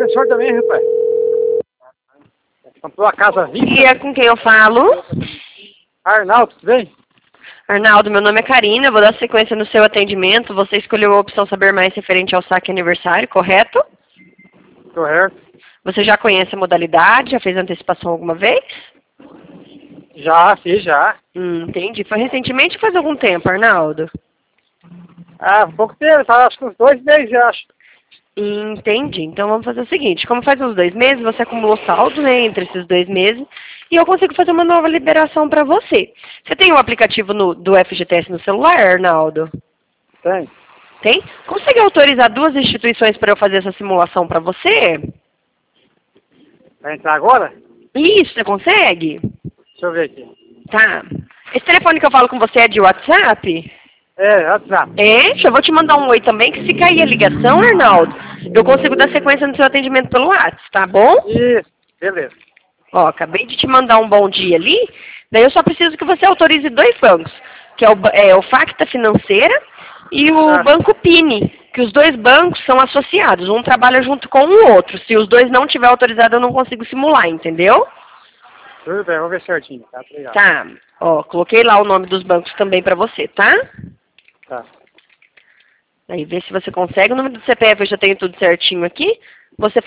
professor também, rapaz. Comprou a casa vista. E é com quem eu falo? Arnaldo, tudo bem? Arnaldo, meu nome é Karina, vou dar sequência no seu atendimento. Você escolheu a opção saber mais referente ao saque aniversário, correto? Correto. Você já conhece a modalidade? Já fez antecipação alguma vez? Já, fiz, já. Entendi. Foi recentemente ou faz algum tempo, Arnaldo? Ah, pouco tempo, tá, acho que uns 2 meses, eu acho. Entendi. Então vamos fazer o seguinte, como faz uns 2 meses, você acumulou saldo, né, entre esses 2 meses, e eu consigo fazer uma nova liberação para você. Você tem o aplicativo do FGTS no celular, Arnaldo? Tem. Tem? Consegue autorizar 2 instituições para eu fazer essa simulação para você? Vai entrar agora? Isso, você consegue? Deixa eu ver aqui. Tá. Esse telefone que eu falo com você é de WhatsApp? É, WhatsApp. Eu vou te mandar um oi também, que se cair a ligação, Arnaldo, eu consigo dar sequência no seu atendimento pelo WhatsApp, tá bom? Isso, beleza. Ó, acabei de te mandar um bom dia ali, daí eu só preciso que você autorize 2 bancos, que é o Facta Financeira e o Banco Pini, que os 2 bancos são associados, um trabalha junto com o outro. Se os 2 não tiver autorizado, eu não consigo simular, entendeu? Tudo bem, vamos ver certinho, tá? Obrigado. Tá, ó, coloquei lá o nome dos bancos também pra você, tá? Tá. Aí vê se você consegue. O número do CPF eu já tenho tudo certinho aqui. Você